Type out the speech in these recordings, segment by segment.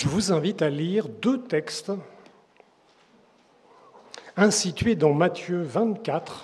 Je vous invite à lire 2 textes, un situé dans Matthieu 24,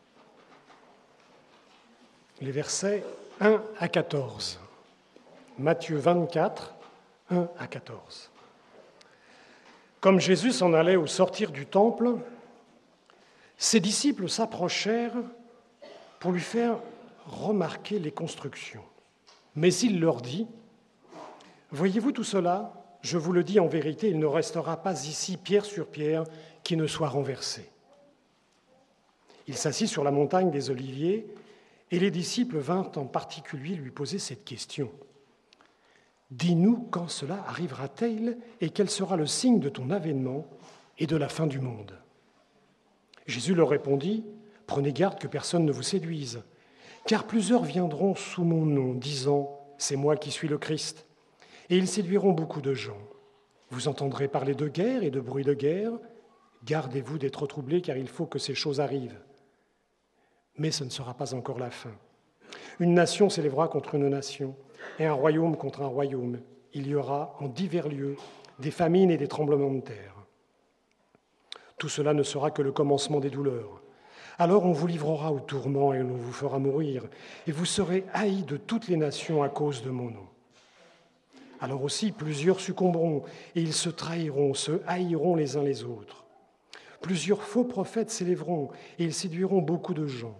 les versets 1 à 14. Matthieu 24, 1 à 14. Comme Jésus s'en allait au sortir du temple, ses disciples s'approchèrent pour lui faire remarquer les constructions. Mais il leur dit : « Voyez-vous tout cela ? Je vous le dis en vérité, il ne restera pas ici pierre sur pierre qui ne soit renversée. » Il s'assit sur la montagne des Oliviers et les disciples vinrent en particulier lui poser cette question : « Dis-nous quand cela arrivera-t-il et quel sera le signe de ton avènement et de la fin du monde ?» Jésus leur répondit : « Prenez garde que personne ne vous séduise, car plusieurs viendront sous mon nom, disant : c'est moi qui suis le Christ. Et ils séduiront beaucoup de gens. Vous entendrez parler de guerre et de bruit de guerre. Gardez-vous d'être troublés, car il faut que ces choses arrivent. Mais ce ne sera pas encore la fin. Une nation s'élèvera contre une nation, et un royaume contre un royaume. Il y aura en divers lieux des famines et des tremblements de terre. Tout cela ne sera que le commencement des douleurs. Alors on vous livrera au tourment et on vous fera mourir, et vous serez haïs de toutes les nations à cause de mon nom. Alors aussi plusieurs succomberont, et ils se trahiront, se haïront les uns les autres. Plusieurs faux prophètes s'élèveront, et ils séduiront beaucoup de gens.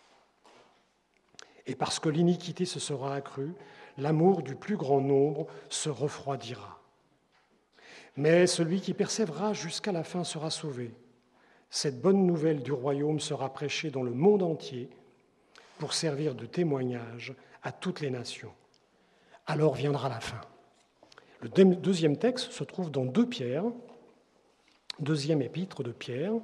Et parce que l'iniquité se sera accrue, l'amour du plus grand nombre se refroidira. Mais celui qui persévérera jusqu'à la fin sera sauvé. Cette bonne nouvelle du royaume sera prêchée dans le monde entier pour servir de témoignage à toutes les nations. Alors viendra la fin. Le deuxième texte se trouve dans 2 Pierre, 2e épître de Pierre,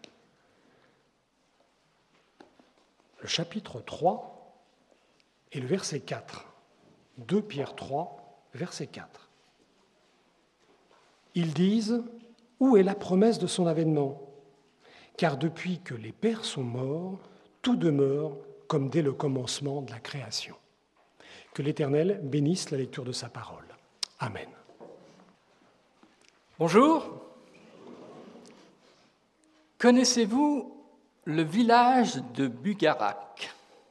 le chapitre 3 et le verset 4. 2 Pierre 3, verset 4. Ils disent : « Où est la promesse de son avènement ? Car depuis que les pères sont morts, tout demeure comme dès le commencement de la création. » Que l'Éternel bénisse la lecture de sa parole. Amen. Bonjour. Connaissez-vous le village de Bucarac ?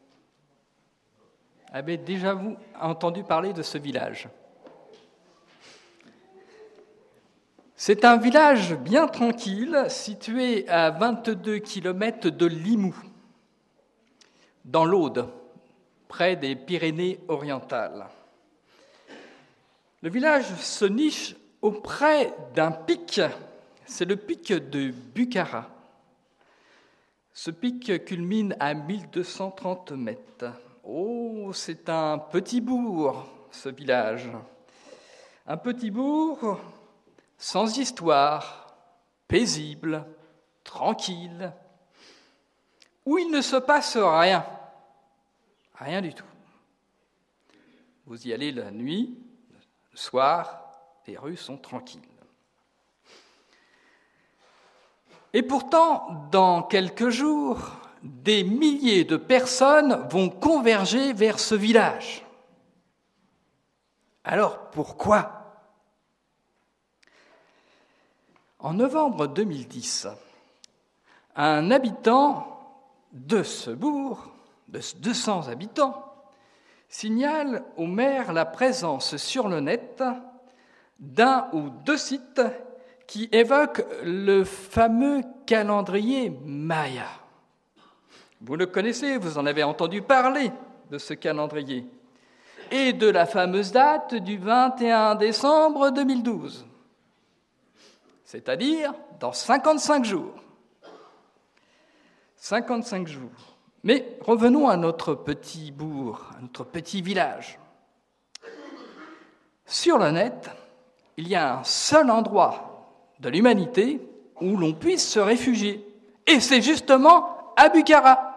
Avez déjà vous entendu parler de ce village ? C'est un village bien tranquille, situé à 22 km de Limoux, dans l'Aude, près des Pyrénées-Orientales. Le village se niche auprès d'un pic, c'est le pic de Bucara. Ce pic culmine à 1230 mètres. Oh, c'est un petit bourg, ce village. Un petit bourg sans histoire, paisible, tranquille, où il ne se passe rien. Rien du tout. Vous y allez la nuit, le soir, les rues sont tranquilles. Et pourtant, dans quelques jours, des milliers de personnes vont converger vers ce village. Alors, pourquoi ? En novembre 2010, un habitant de ce bourg, de 200 habitants, signale au maire la présence sur le net d'un ou 2 sites qui évoquent le fameux calendrier Maya. Vous le connaissez, vous en avez entendu parler de ce calendrier et de la fameuse date du 21 décembre 2012, c'est-à-dire dans 55 jours. 55 jours. Mais revenons à notre petit bourg, à notre petit village. Sur le net, il y a un seul endroit de l'humanité où l'on puisse se réfugier. Et c'est justement à Bucara.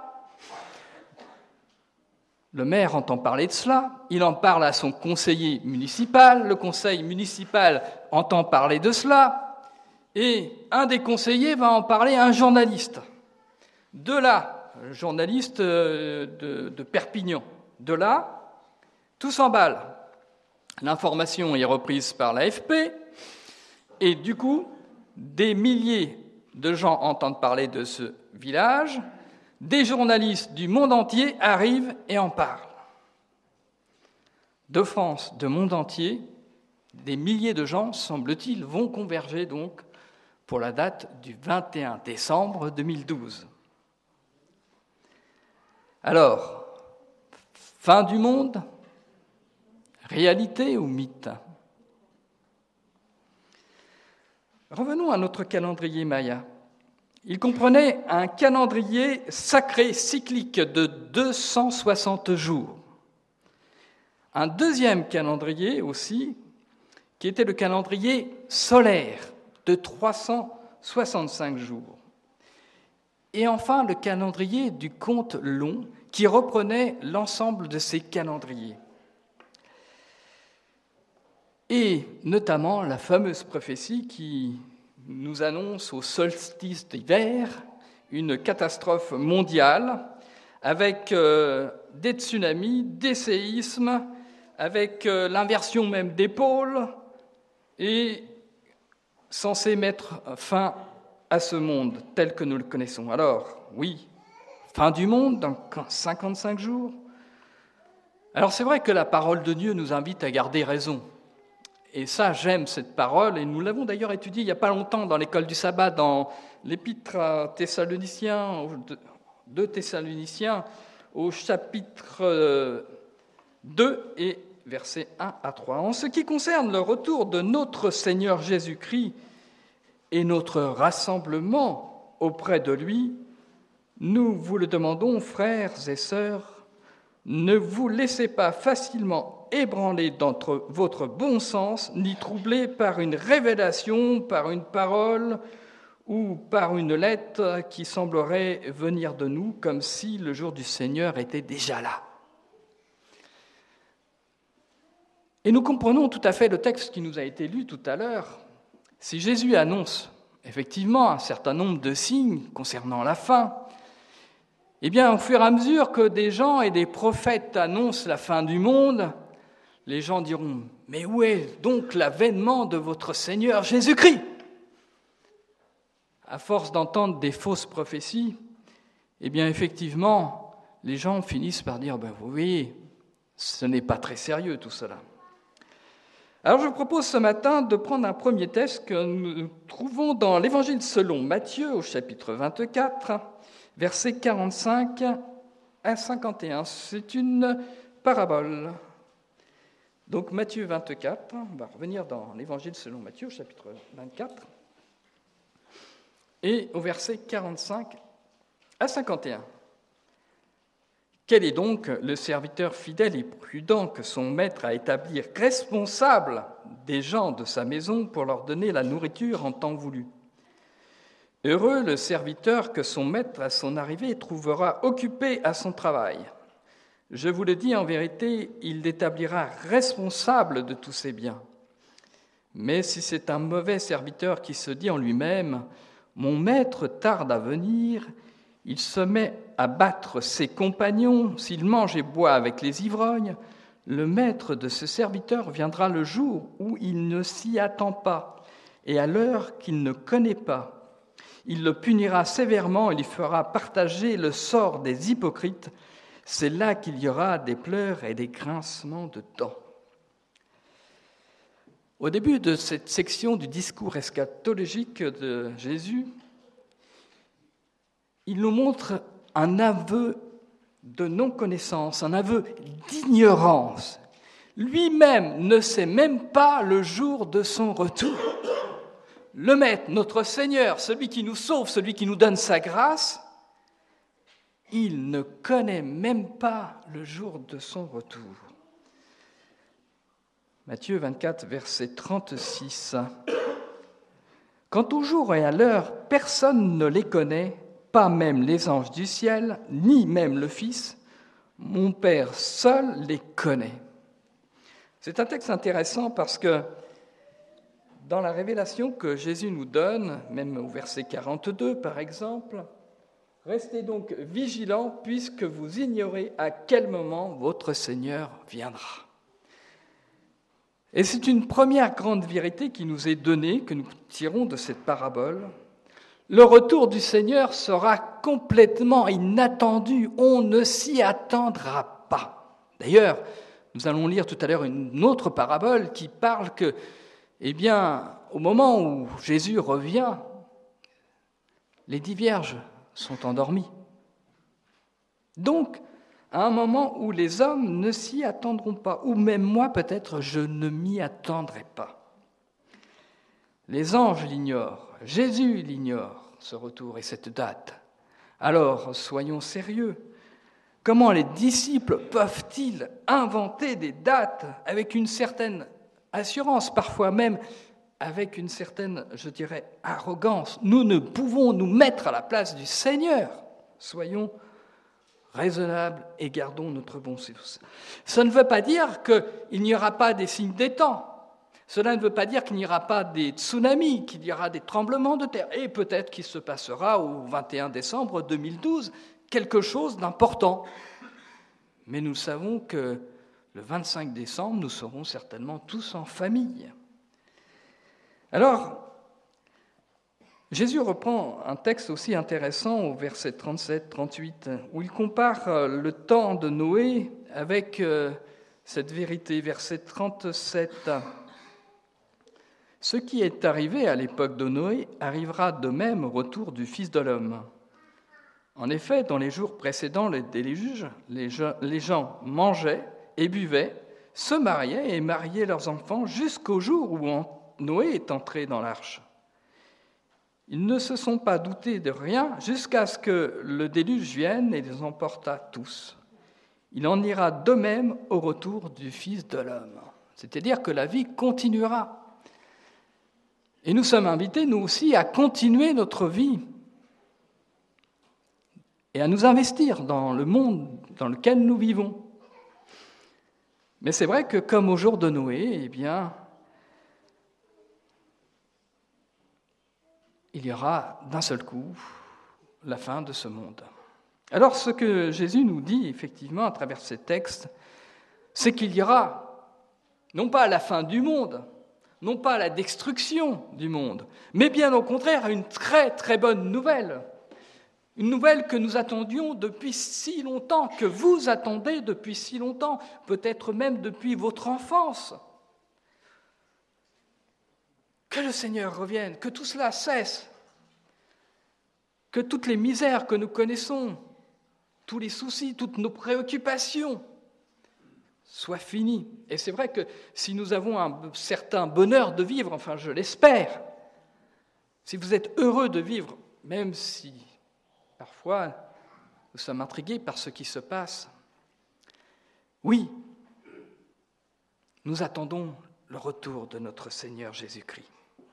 Le maire entend parler de cela, il en parle à son conseiller municipal, le conseil municipal entend parler de cela, et un des conseillers va en parler à un journaliste. De là, journaliste de Perpignan, de là, tout s'emballe. L'information est reprise par l'AFP, Et du coup, des milliers de gens entendent parler de ce village, des journalistes du monde entier arrivent et en parlent. De France, de monde entier, des milliers de gens, semble-t-il, vont converger donc pour la date du 21 décembre 2012. Alors, fin du monde, réalité ou mythe ? Revenons à notre calendrier maya. Il comprenait un calendrier sacré cyclique de 260 jours. Un deuxième calendrier aussi, qui était le calendrier solaire de 365 jours. Et enfin, le calendrier du compte long, qui reprenait l'ensemble de ces calendriers. Et notamment la fameuse prophétie qui nous annonce au solstice d'hiver une catastrophe mondiale avec des tsunamis, des séismes, avec l'inversion même des pôles et censé mettre fin à ce monde tel que nous le connaissons. Alors, oui, fin du monde dans 55 jours. Alors c'est vrai que la parole de Dieu nous invite à garder raison. Et ça, j'aime cette parole, et nous l'avons d'ailleurs étudiée il n'y a pas longtemps dans l'école du sabbat, dans l'épître à Thessaloniciens, 2 Thessaloniciens, au chapitre 2 et versets 1 à 3. En ce qui concerne le retour de notre Seigneur Jésus-Christ et notre rassemblement auprès de lui, nous vous le demandons, frères et sœurs, ne vous laissez pas facilement ébranler dans votre bon sens, ni troubler par une révélation, par une parole ou par une lettre qui semblerait venir de nous, comme si le jour du Seigneur était déjà là. Et nous comprenons tout à fait le texte qui nous a été lu tout à l'heure. Si Jésus annonce effectivement un certain nombre de signes concernant la fin, eh bien, au fur et à mesure que des gens et des prophètes annoncent la fin du monde, les gens diront « Mais où est donc l'avènement de votre Seigneur Jésus-Christ » À force d'entendre des fausses prophéties, eh bien, effectivement, les gens finissent par dire « Vous voyez, ce n'est pas très sérieux tout cela ». Alors, je vous propose ce matin de prendre un premier texte que nous trouvons dans l'Évangile selon Matthieu, au chapitre 24, versets 45 à 51. C'est une parabole. Donc Matthieu 24, on va revenir dans l'Évangile selon Matthieu, au chapitre 24, et au verset 45 à 51. Quel est donc le serviteur fidèle et prudent que son maître a établi responsable des gens de sa maison pour leur donner la nourriture en temps voulu ? Heureux le serviteur que son maître, à son arrivée, trouvera occupé à son travail. Je vous le dis en vérité, il l'établira responsable de tous ses biens. Mais si c'est un mauvais serviteur qui se dit en lui-même « Mon maître tarde à venir », il se met à battre ses compagnons, s'il mange et boit avec les ivrognes, le maître de ce serviteur viendra le jour où il ne s'y attend pas et à l'heure qu'il ne connaît pas. Il le punira sévèrement et lui fera partager le sort des hypocrites. C'est là qu'il y aura des pleurs et des grincements de dents. Au début de cette section du discours eschatologique de Jésus, il nous montre un aveu de non-connaissance, un aveu d'ignorance. Lui-même ne sait même pas le jour de son retour. Le Maître, notre Seigneur, celui qui nous sauve, celui qui nous donne sa grâce, il ne connaît même pas le jour de son retour. Matthieu 24, verset 36. « Quant au jour et à l'heure, personne ne les connaît, pas même les anges du ciel, ni même le Fils. Mon Père seul les connaît. » C'est un texte intéressant parce que dans la révélation que Jésus nous donne, même au verset 42 par exemple, « Restez donc vigilants puisque vous ignorez à quel moment votre Seigneur viendra. » Et c'est une première grande vérité qui nous est donnée, que nous tirons de cette parabole. Le retour du Seigneur sera complètement inattendu. On ne s'y attendra pas. D'ailleurs, nous allons lire tout à l'heure une autre parabole qui parle que, au moment où Jésus revient, les 10 vierges sont endormies. Donc, à un moment où les hommes ne s'y attendront pas, ou même moi peut-être, je ne m'y attendrai pas. Les anges l'ignorent, Jésus l'ignore, ce retour et cette date. Alors, soyons sérieux. Comment les disciples peuvent-ils inventer des dates avec une certaine assurance, parfois même avec une certaine, je dirais, arrogance? Nous ne pouvons nous mettre à la place du Seigneur. Soyons raisonnables et gardons notre bon sens. Ça ne veut pas dire qu'il n'y aura pas des signes des temps. Cela ne veut pas dire qu'il n'y aura pas des tsunamis, qu'il y aura des tremblements de terre. Et peut-être qu'il se passera au 21 décembre 2012 quelque chose d'important. Mais nous savons que le 25 décembre, nous serons certainement tous en famille. Alors, Jésus reprend un texte aussi intéressant au verset 37-38, où il compare le temps de Noé avec cette vérité. Verset 37. « Ce qui est arrivé à l'époque de Noé arrivera de même au retour du Fils de l'homme. En effet, dans les jours précédents le déluge, les gens mangeaient et buvaient, se mariaient et mariaient leurs enfants jusqu'au jour où Noé est entré dans l'arche. Ils ne se sont pas doutés de rien jusqu'à ce que le déluge vienne et les emporta tous. Il en ira de même au retour du Fils de l'homme. » C'est-à-dire que la vie continuera. Et nous sommes invités, nous aussi, à continuer notre vie et à nous investir dans le monde dans lequel nous vivons. Mais c'est vrai que comme au jour de Noé, il y aura d'un seul coup la fin de ce monde. Alors ce que Jésus nous dit effectivement à travers ces textes, c'est qu'il y aura non pas la fin du monde, non pas la destruction du monde, mais bien au contraire une très très bonne nouvelle. Une nouvelle que nous attendions depuis si longtemps, que vous attendez depuis si longtemps, peut-être même depuis votre enfance. Que le Seigneur revienne, que tout cela cesse, que toutes les misères que nous connaissons, tous les soucis, toutes nos préoccupations soient finies. Et c'est vrai que si nous avons un certain bonheur de vivre, enfin je l'espère, si vous êtes heureux de vivre, même si parfois nous sommes intrigués par ce qui se passe, oui, nous attendons le retour de notre Seigneur Jésus-Christ.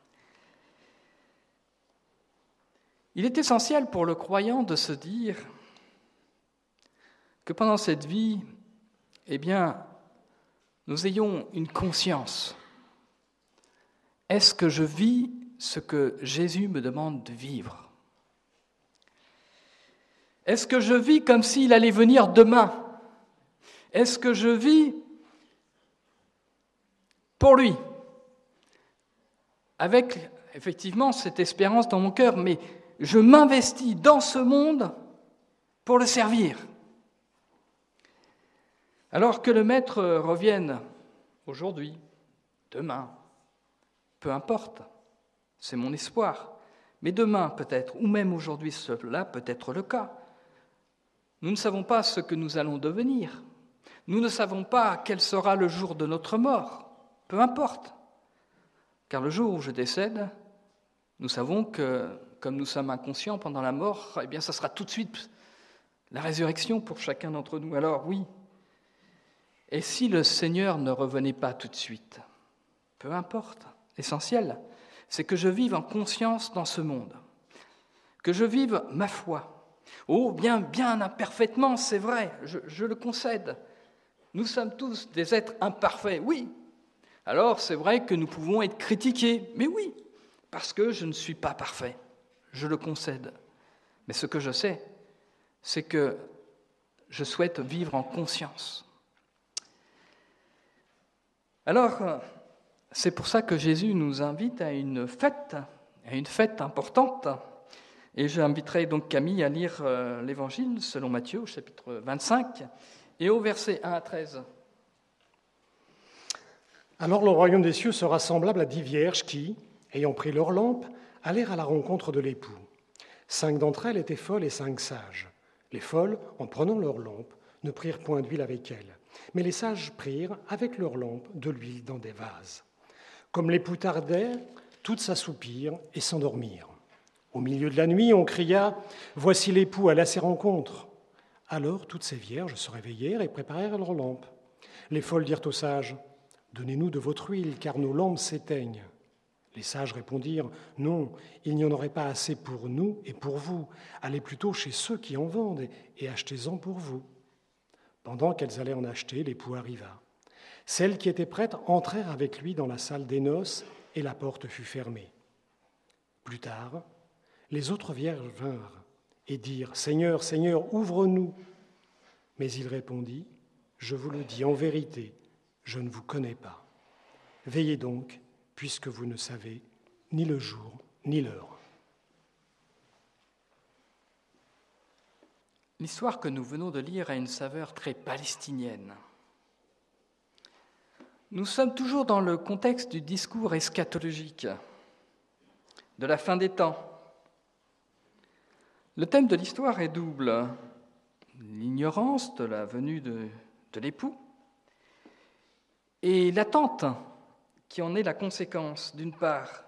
Il est essentiel pour le croyant de se dire que pendant cette vie, nous ayons une conscience. Est-ce que je vis ce que Jésus me demande de vivre ? Est-ce que je vis comme s'il allait venir demain ? Est-ce que je vis pour lui ? Avec effectivement cette espérance dans mon cœur, mais je m'investis dans ce monde pour le servir. Alors que le Maître revienne aujourd'hui, demain, peu importe, c'est mon espoir. Mais demain peut-être, ou même aujourd'hui, cela peut être le cas. Nous ne savons pas ce que nous allons devenir. Nous ne savons pas quel sera le jour de notre mort. Peu importe. Car le jour où je décède, nous savons que, comme nous sommes inconscients pendant la mort, ça sera tout de suite la résurrection pour chacun d'entre nous. Alors oui. Et si le Seigneur ne revenait pas tout de suite ? Peu importe. L'essentiel, c'est que je vive en conscience dans ce monde. Que je vive ma foi. Oh, bien imparfaitement, c'est vrai, je le concède. Nous sommes tous des êtres imparfaits, oui. Alors, c'est vrai que nous pouvons être critiqués, mais oui, parce que je ne suis pas parfait, je le concède. Mais ce que je sais, c'est que je souhaite vivre en conscience. Alors, C'est pour ça que Jésus nous invite à une fête importante. Et j'inviterai donc Camille à lire l'Évangile selon Matthieu, au chapitre 25, et au verset 1 à 13. Alors le royaume des cieux sera semblable à 10 vierges qui, ayant pris leurs lampes, allèrent à la rencontre de l'époux. 5 d'entre elles étaient folles et 5 sages. Les folles, en prenant leurs lampes, ne prirent point d'huile avec elles, mais les sages prirent, avec leurs lampes, de l'huile dans des vases. Comme l'époux tardait, toutes s'assoupirent et s'endormirent. Au milieu de la nuit, on cria « Voici l'époux, allez à ses rencontres !» Alors toutes ces vierges se réveillèrent et préparèrent leurs lampes. Les folles dirent aux sages « Donnez-nous de votre huile, car nos lampes s'éteignent. » Les sages répondirent « Non, il n'y en aurait pas assez pour nous et pour vous. Allez plutôt chez ceux qui en vendent et achetez-en pour vous. » Pendant qu'elles allaient en acheter, l'époux arriva. Celles qui étaient prêtes entrèrent avec lui dans la salle des noces et la porte fut fermée. Plus tard, les autres vierges vinrent et dirent « Seigneur, Seigneur, ouvre-nous !» Mais il répondit « Je vous le dis en vérité, je ne vous connais pas. Veillez donc, puisque vous ne savez ni le jour ni l'heure. » L'histoire que nous venons de lire a une saveur très palestinienne. Nous sommes toujours dans le contexte du discours eschatologique, de la fin des temps. Le thème de l'histoire est double. L'ignorance de la venue de l'époux et l'attente qui en est la conséquence, d'une part.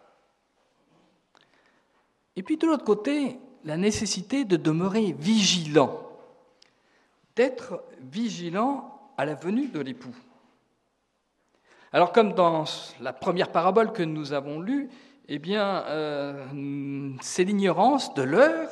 Et puis de l'autre côté, la nécessité de demeurer vigilant, d'être vigilant à la venue de l'époux. Alors comme dans la première parabole que nous avons lue, eh bien, c'est l'ignorance de l'heure,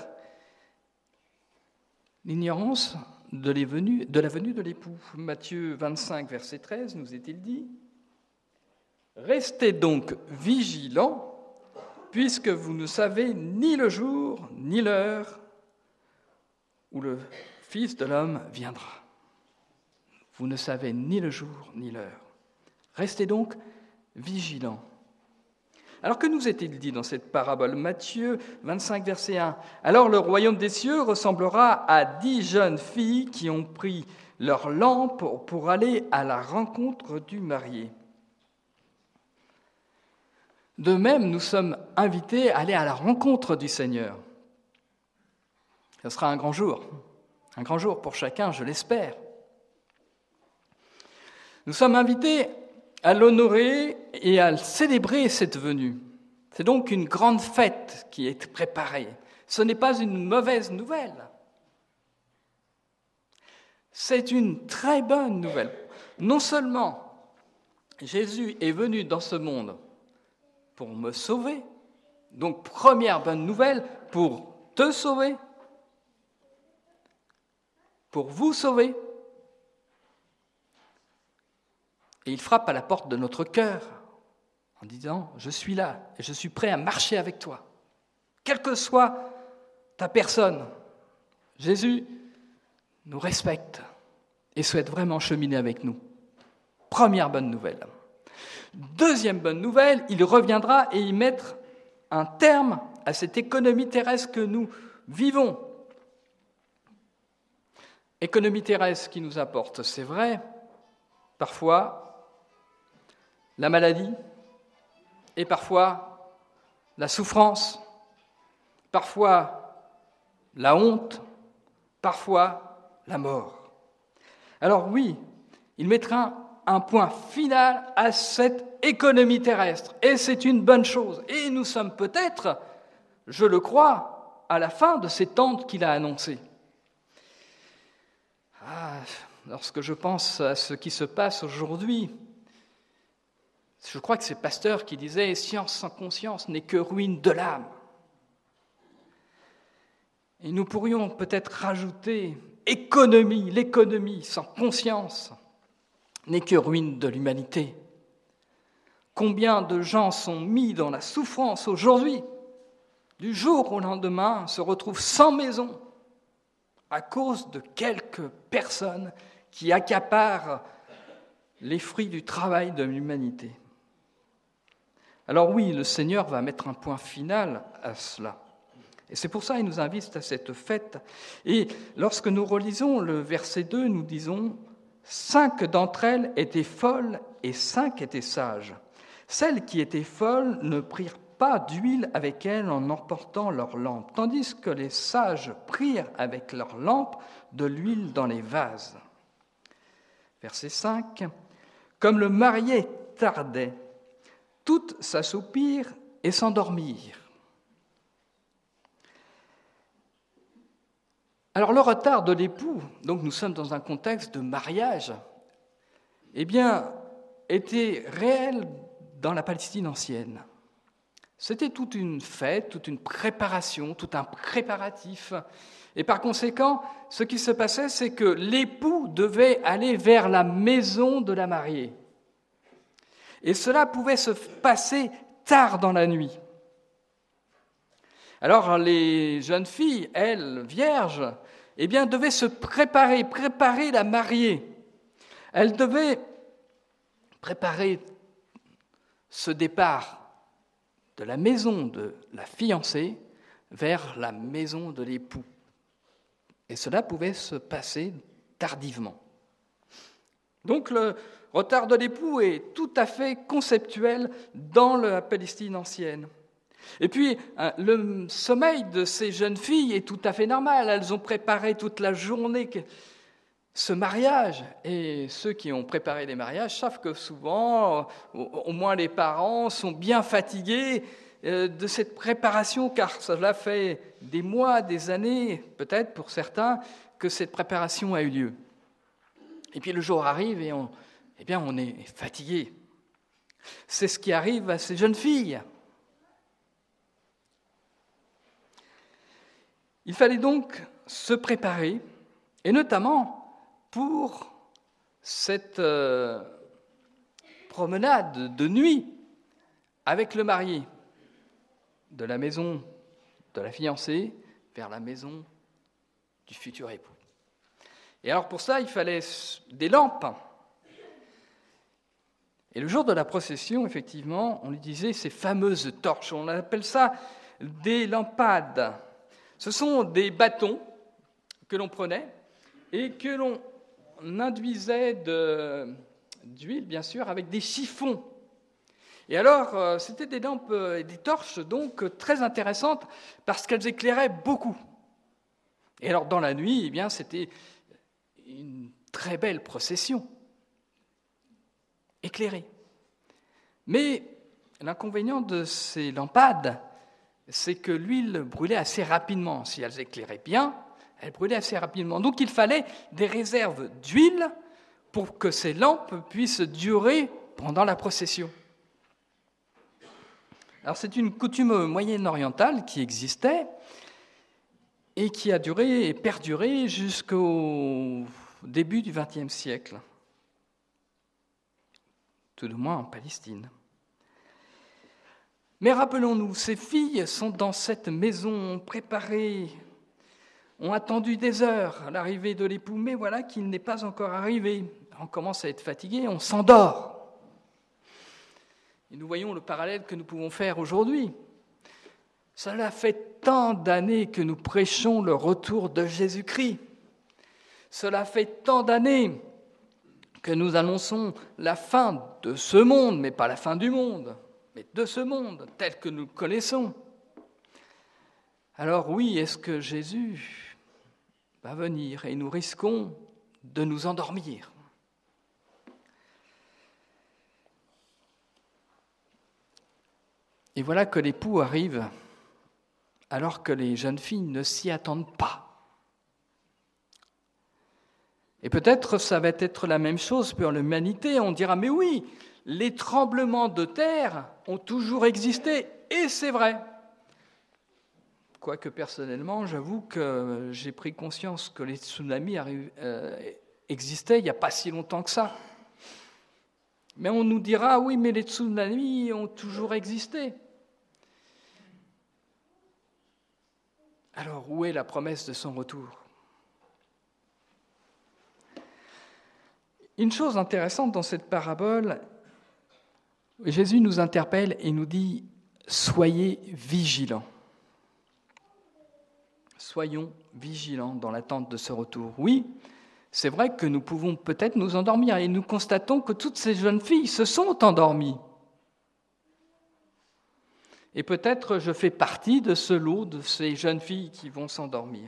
l'ignorance de la venue de l'époux. Matthieu 25, verset 13, nous est-il dit « Restez donc vigilants, puisque vous ne savez ni le jour, ni l'heure où le Fils de l'homme viendra. » Vous ne savez ni le jour, ni l'heure. Restez donc vigilants. Alors que nous est-il dit dans cette parabole ? Matthieu 25, verset 1. « Alors le royaume des cieux ressemblera à 10 jeunes filles qui ont pris leur lampe pour aller à la rencontre du marié. » De même, nous sommes invités à aller à la rencontre du Seigneur. Ce sera un grand jour pour chacun, je l'espère. Nous sommes invités à l'honorer et à célébrer cette venue. C'est donc une grande fête qui est préparée. Ce n'est pas une mauvaise nouvelle. C'est une très bonne nouvelle. Non seulement Jésus est venu dans ce monde pour me sauver, donc première bonne nouvelle, pour te sauver, pour vous sauver. Et il frappe à la porte de notre cœur en disant « Je suis là et je suis prêt à marcher avec toi, quelle que soit ta personne. » Jésus nous respecte et souhaite vraiment cheminer avec nous. Première bonne nouvelle. Deuxième bonne nouvelle, il reviendra et y mettre un terme à cette économie terrestre que nous vivons. Économie terrestre qui nous apporte, c'est vrai, parfois la maladie et parfois la souffrance, parfois la honte, parfois la mort. Alors oui, il mettra un point final à cette économie terrestre, et c'est une bonne chose. Et nous sommes peut-être, je le crois, à la fin de ces temps qu'il a annoncés. Lorsque je pense à ce qui se passe aujourd'hui, je crois que c'est Pasteur qui disait « Science sans conscience n'est que ruine de l'âme ». Et nous pourrions peut-être rajouter « l'économie sans conscience n'est que ruine de l'humanité ». Combien de gens sont mis dans la souffrance aujourd'hui, du jour au lendemain, se retrouvent sans maison à cause de quelques personnes qui accaparent les fruits du travail de l'humanité. Alors oui, le Seigneur va mettre un point final à cela. Et c'est pour ça qu'il nous invite à cette fête. Et lorsque nous relisons le verset 2, nous disons « 5 d'entre elles étaient folles et 5 étaient sages. Celles qui étaient folles ne prirent pas d'huile avec elles en emportant leurs lampes, tandis que les sages prirent avec leurs lampes de l'huile dans les vases. » Verset 5. « Comme le marié tardait, toutes s'assoupirent et s'endormirent. » Alors le retard de l'époux, donc nous sommes dans un contexte de mariage, était réel dans la Palestine ancienne. C'était toute une fête, toute une préparation, tout un préparatif. Et par conséquent, ce qui se passait, c'est que l'époux devait aller vers la maison de la mariée. Et cela pouvait se passer tard dans la nuit. Alors les jeunes filles, elles, vierges, devaient se préparer la mariée. Elles devaient préparer ce départ de la maison de la fiancée vers la maison de l'époux. Et cela pouvait se passer tardivement. Donc le retard de l'époux est tout à fait conceptuel dans la Palestine ancienne. Et puis, le sommeil de ces jeunes filles est tout à fait normal. Elles ont préparé toute la journée ce mariage. Et ceux qui ont préparé les mariages savent que souvent, au moins les parents, sont bien fatigués de cette préparation, car cela fait des mois, des années, peut-être pour certains, que cette préparation a eu lieu. Et puis le jour arrive et on est fatigué. C'est ce qui arrive à ces jeunes filles. Il fallait donc se préparer, et notamment pour cette promenade de nuit avec le marié, de la maison de la fiancée vers la maison du futur époux. Et alors pour ça, il fallait des lampes. Et le jour de la procession, effectivement, on utilisait ces fameuses torches. On appelle ça des lampades. Ce sont des bâtons que l'on prenait et que l'on induisait d'huile, bien sûr, avec des chiffons. Et alors, c'était des lampes et des torches, donc, très intéressantes parce qu'elles éclairaient beaucoup. Et alors, dans la nuit, c'était une très belle procession, éclairée. Mais l'inconvénient de ces lampades, c'est que l'huile brûlait assez rapidement. Si elles éclairaient bien, elles brûlaient assez rapidement. Donc il fallait des réserves d'huile pour que ces lampes puissent durer pendant la procession. Alors c'est une coutume moyen-orientale qui existait et qui a duré et perduré jusqu'au début du XXe siècle, tout du moins en Palestine. Mais rappelons-nous, ces filles sont dans cette maison préparée, ont attendu des heures à l'arrivée de l'époux, mais voilà qu'il n'est pas encore arrivé. On commence à être fatigué, on s'endort. Et nous voyons le parallèle que nous pouvons faire aujourd'hui. Cela fait tant d'années que nous prêchons le retour de Jésus-Christ. Cela fait tant d'années que nous annonçons la fin de ce monde, mais pas la fin du monde, mais de ce monde tel que nous le connaissons. Alors oui, est-ce que Jésus va venir et nous risquons de nous endormir? Et voilà que l'époux arrive alors que les jeunes filles ne s'y attendent pas. Et peut-être ça va être la même chose pour l'humanité. On dira, mais oui, les tremblements de terre ont toujours existé, et c'est vrai. Quoique personnellement, j'avoue que j'ai pris conscience que les tsunamis existaient il n'y a pas si longtemps que ça. Mais on nous dira, oui, mais les tsunamis ont toujours existé. Alors, où est la promesse de son retour? Une chose intéressante dans cette parabole, Jésus nous interpelle et nous dit « Soyez vigilants ». Soyons vigilants dans l'attente de ce retour. Oui, c'est vrai que nous pouvons peut-être nous endormir et nous constatons que toutes ces jeunes filles se sont endormies. Et peut-être je fais partie de ce lot de ces jeunes filles qui vont s'endormir.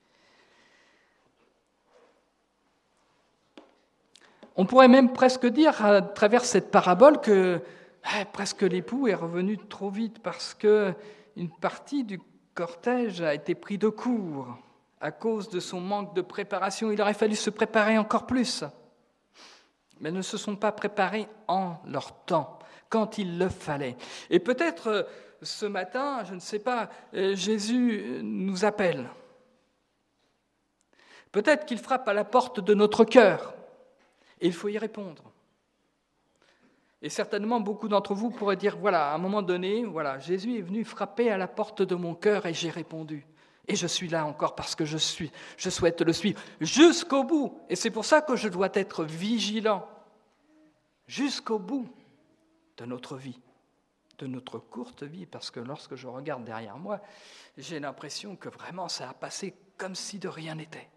On pourrait même presque dire à travers cette parabole que presque l'époux est revenu trop vite parce qu'une partie du cortège a été pris de court à cause de son manque de préparation. Il aurait fallu se préparer encore plus. Mais ne se sont pas préparés en leur temps, quand il le fallait. Et peut-être ce matin, je ne sais pas, Jésus nous appelle. Peut-être qu'il frappe à la porte de notre cœur. Et il faut y répondre. Et certainement, beaucoup d'entre vous pourraient dire, voilà, à un moment donné, voilà, Jésus est venu frapper à la porte de mon cœur et j'ai répondu. Et je suis là encore parce que je souhaite le suivre jusqu'au bout. Et c'est pour ça que je dois être vigilant jusqu'au bout de notre vie, de notre courte vie. Parce que lorsque je regarde derrière moi, j'ai l'impression que vraiment ça a passé comme si de rien n'était.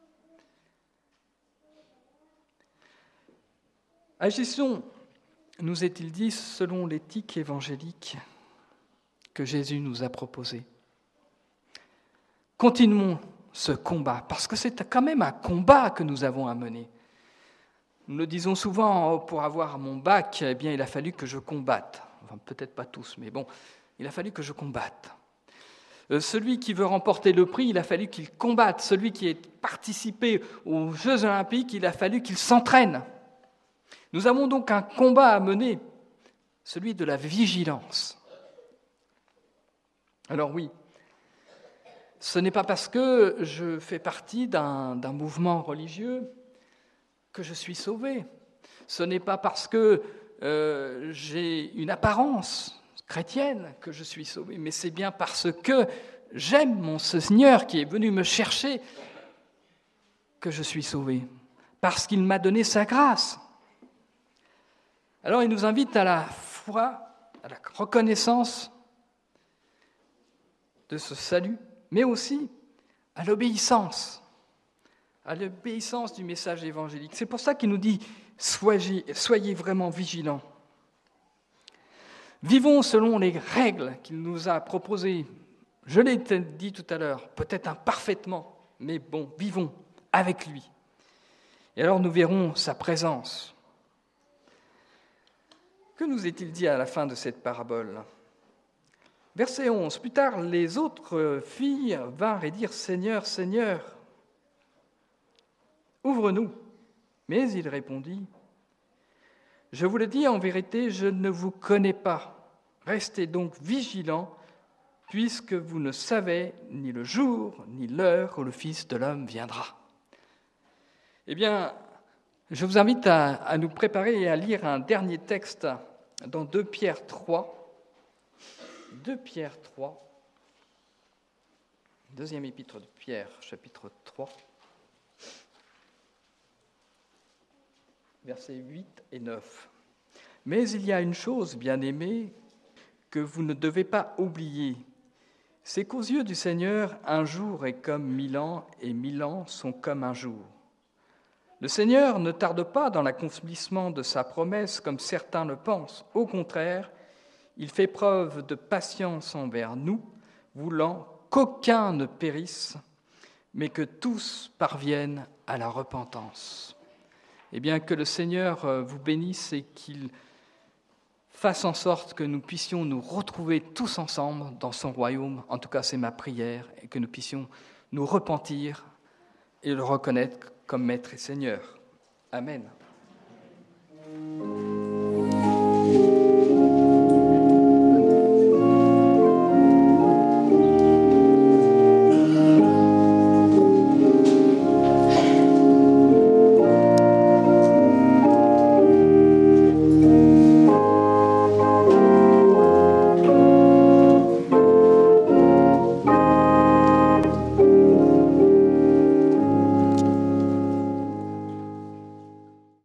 Agissons, nous est-il dit, selon l'éthique évangélique que Jésus nous a proposée. Continuons ce combat, parce que c'est quand même un combat que nous avons à mener. Nous le disons souvent, pour avoir mon bac, eh bien, il a fallu que je combatte. Enfin, peut-être pas tous, mais bon, il a fallu que je combatte. Celui qui veut remporter le prix, il a fallu qu'il combatte. Celui qui a participé aux Jeux Olympiques, il a fallu qu'il s'entraîne. Nous avons donc un combat à mener, celui de la vigilance. Alors oui, ce n'est pas parce que je fais partie d'un mouvement religieux que je suis sauvé. Ce n'est pas parce que j'ai une apparence chrétienne que je suis sauvé, mais c'est bien parce que j'aime mon Seigneur qui est venu me chercher que je suis sauvé, parce qu'il m'a donné sa grâce. Alors il nous invite à la foi, à la reconnaissance de ce salut, mais aussi à l'obéissance du message évangélique. C'est pour ça qu'il nous dit « Soyez vraiment vigilants ». Vivons selon les règles qu'il nous a proposées. Je l'ai dit tout à l'heure, peut-être imparfaitement, mais bon, vivons avec lui. Et alors nous verrons sa présence. Que nous est-il dit à la fin de cette parabole ? Verset 11. Plus tard, les autres filles vinrent et dirent « Seigneur, Seigneur, ouvre-nous ». Mais il répondit « Je vous le dis en vérité, je ne vous connais pas. Restez donc vigilants, puisque vous ne savez ni le jour ni l'heure où le Fils de l'homme viendra. » Eh bien, je vous invite à nous préparer et à lire un dernier texte dans 2 Pierre 3. 2 Pierre 3, deuxième épître de Pierre, chapitre 3, versets 8 et 9. « Mais il y a une chose, bien-aimés, que vous ne devez pas oublier. C'est qu'aux yeux du Seigneur, un jour est comme 1000 ans, et 1000 ans sont comme un jour. Le Seigneur ne tarde pas dans l'accomplissement de sa promesse, comme certains le pensent. Au contraire, il fait preuve de patience envers nous, voulant qu'aucun ne périsse, mais que tous parviennent à la repentance. » Eh bien, que le Seigneur vous bénisse et qu'il fasse en sorte que nous puissions nous retrouver tous ensemble dans son royaume. En tout cas, c'est ma prière, et que nous puissions nous repentir et le reconnaître comme Maître et Seigneur. Amen.